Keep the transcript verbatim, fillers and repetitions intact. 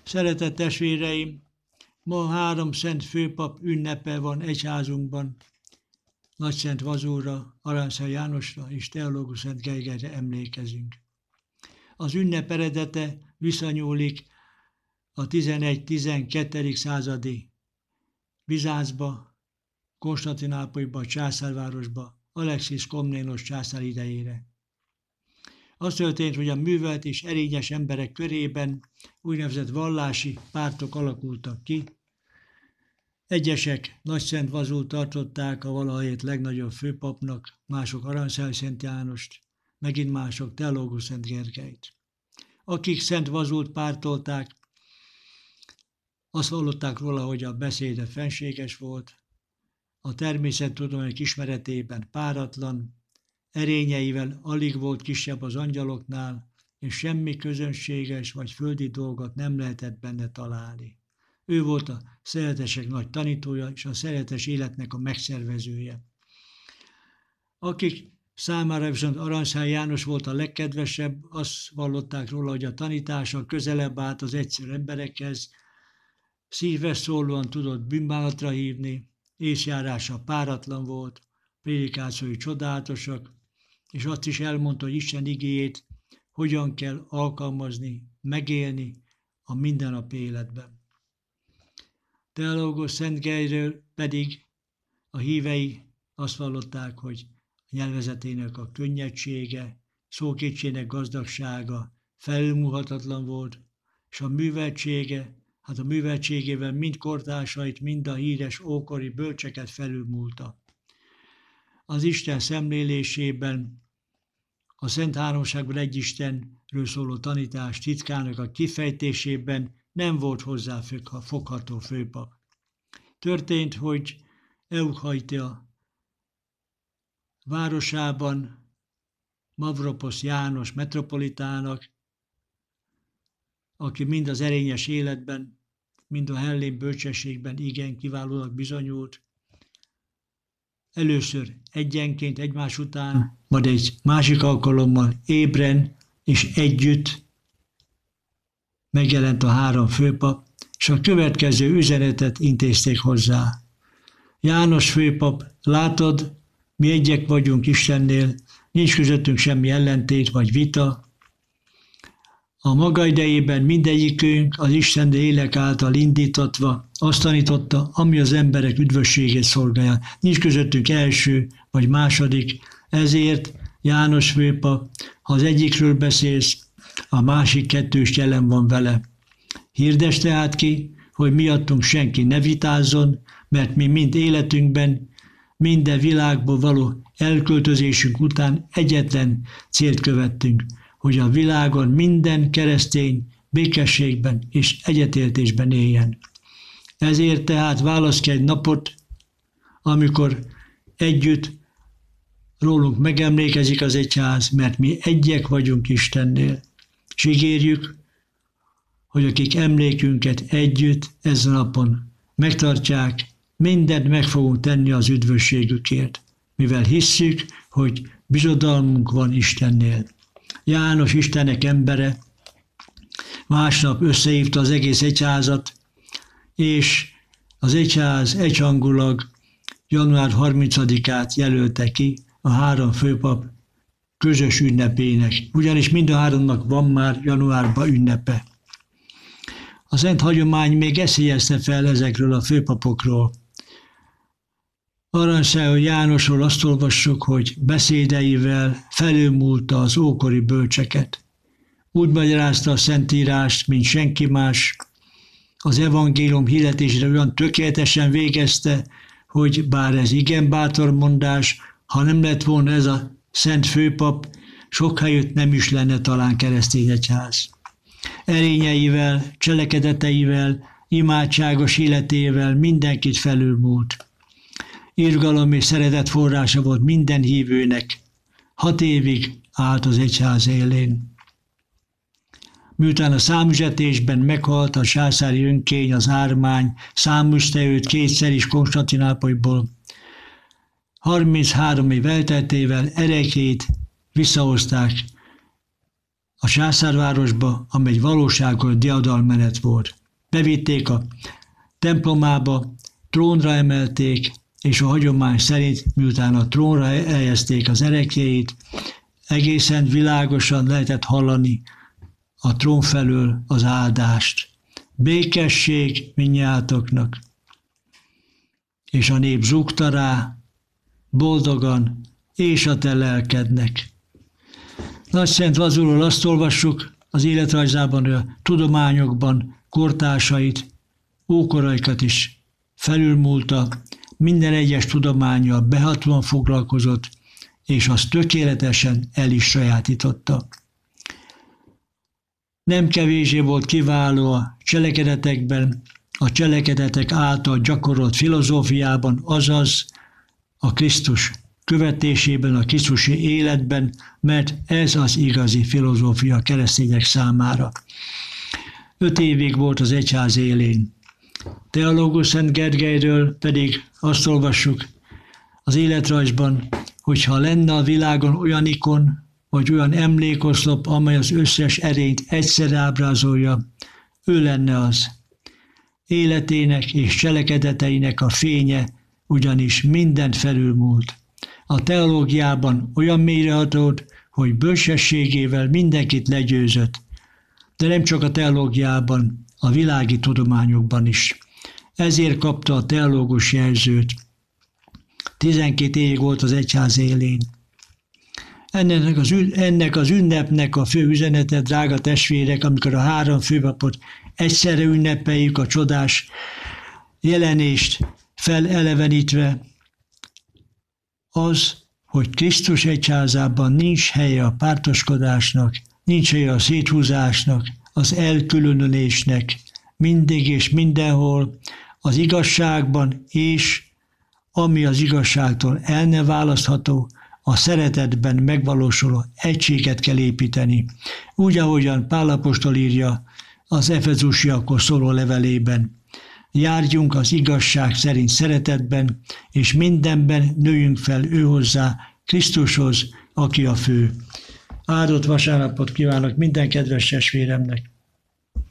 Szeretett testvéreim, ma három szent főpap ünnepe van egyházunkban. Nagyszent Vazóra, Aranyszent Jánosra és Teológus Szent Gergelyre emlékezünk. Az ünnep eredete visszanyúlik a tizenegy-tizenkettedik századi Bizáncba, Konstantinápolyba, császárvárosba, Alexis Komnénos császár idejére. Az történt, hogy a művelt és erényes emberek körében úgynevezett vallási pártok alakultak ki. Egyesek Nagyszent Vazót tartották a valahelyett legnagyobb főpapnak, mások Aranyszent Jánost, megint mások Teológus Szent Gergelyt. Akik Szent Vazót pártolták, azt vallották róla, hogy a beszéde fenséges volt, a természettudományok ismeretében páratlan, erényeivel alig volt kisebb az angyaloknál, és semmi közönséges vagy földi dolgot nem lehetett benne találni. Ő volt a szeretesek nagy tanítója, és a szeretes életnek a megszervezője. Akik számára viszont Aranyszent János volt a legkedvesebb, azt vallották róla, hogy a tanítása közelebb állt az egyszerű emberekhez, szívves szólóan tudott bűnbánatra hívni, észjárása páratlan volt, prédikációi csodálatosak, és azt is elmondta, hogy Isten igéjét hogyan kell alkalmazni, megélni a mindennapi életben. Teológus Szent Gergelyről pedig a hívei azt vallották, hogy a nyelvezetének a könnyedsége, szókétségének gazdagsága felülmúlhatatlan volt, és a műveltsége, hát a műveltségével mind kortársait, mind a híres ókori bölcseket felülmúlta. Az Isten szemlélésében, a Szent Háromságban egy Istenről szóló tanítás titkának a kifejtésében nem volt hozzá fogható főpap. Történt, hogy Eucharia városában Mavroposz János metropolitának, aki mind az erényes életben, mind a hellén bölcsességben igen kiválónak bizonyult, először egyenként, egymás után, majd egy másik alkalommal ébren és együtt megjelent a három főpap, és a következő üzenetet intézték hozzá. János főpap, látod, mi egyek vagyunk Istennél, nincs közöttünk semmi ellentét vagy vita. A maga idejében mindegyikünk az Isten lélek által indítatva azt tanította, ami az emberek üdvösségét szolgálja. Nincs közöttünk első vagy második, ezért János főpap, ha az egyikről beszélsz, a másik kettős jelen van vele. Hirdesd tehát ki, hogy miattunk senki ne vitázzon, mert mi mind életünkben, minden világból való elköltözésünk után egyetlen célt követtünk, hogy a világon minden keresztény békességben és egyetértésben éljen. Ezért tehát válaszz ki egy napot, amikor együtt rólunk megemlékezik az egyház, mert mi egyek vagyunk Istennél. És ígérjük, hogy akik emlékünket együtt ezen napon megtartják, mindent meg fogunk tenni az üdvösségükért, mivel hisszük, hogy bizodalmunk van Istennél. János Istennek embere másnap összehívta az egész egyházat, és az egyház egyhangulag január harmincadikát jelölte ki a három főpap közös ünnepének, ugyanis mind a háromnak van már januárban ünnepe. A szent hagyomány még eszélyezte fel ezekről a főpapokról. Aranyszent Jánosról azt olvassuk, hogy beszédeivel felülmúlta az ókori bölcseket. Úgy magyarázta a Szentírást, mint senki más. Az evangélium hirdetésére olyan tökéletesen végezte, hogy bár ez igen bátor mondás, ha nem lett volna ez a szent főpap, sok helyütt nem is lenne talán keresztény egyház. Erényeivel, cselekedeteivel, imádságos életével mindenkit felülmúlt. Irgalom és szeretet forrása volt minden hívőnek. Hat évig állt az egyház élén. Miután a számüzetésben meghalt a császári önkény, az ármány, száműzte őt kétszer is Konstantinápolyból, harminchárom év elteltével erekét visszahozták a császárvárosba, amely egy valóságos diadalmenet volt. Bevitték a templomába, trónra emelték, és a hagyomány szerint, miután a trónra helyezték az ereklyeit, egészen világosan lehetett hallani a trón felől az áldást. Békesség mindnyájatoknak! És a nép zúgta rá, boldogan, és a te lelkednek. Nagyszent Lazulról azt olvassuk az életrajzában, a tudományokban kortársait, ókoraikat is felülmúlta, minden egyes tudománnyal behatóan foglalkozott, és azt tökéletesen el is sajátította. Nem kevésbé volt kiváló a cselekedetekben, a cselekedetek által gyakorolt filozófiában, azaz a Krisztus követésében, a krisztusi életben, mert ez az igazi filozófia a keresztények számára. Öt évig volt az egyház élén. Teológus Szent Gergelyről pedig azt olvassuk az életrajzban, hogyha lenne a világon olyan ikon, vagy olyan emlékoszlop, amely az összes erényt egyszerre ábrázolja, ő lenne az. Életének és cselekedeteinek a fénye ugyanis mindent felülmúlt. A teológiában olyan mélyrehatót, hogy bölcsességével mindenkit legyőzött, de nem csak a teológiában, a világi tudományokban is. Ezért kapta a teológus jelzőt. tizenkét évig volt az egyház élén. Ennek az, ennek az ünnepnek a fő üzenete, drága testvérek, amikor a három főpapot egyszerre ünnepeljük, a csodás jelenést felelevenítve, az, hogy Krisztus egyházában nincs helye a pártoskodásnak, nincs helye a széthúzásnak, az elkülönülésnek, mindig és mindenhol az igazságban, és ami az igazságtól el ne választható, a szeretetben megvalósuló egységet kell építeni. Úgy, ahogyan Pál apostol írja az efezusiakhoz szóló levelében. Járjunk az igazság szerint szeretetben, és mindenben nőjünk fel őhozzá, Krisztushoz, aki a fő. Áldott vasárnapot kívánok minden kedves testvéremnek!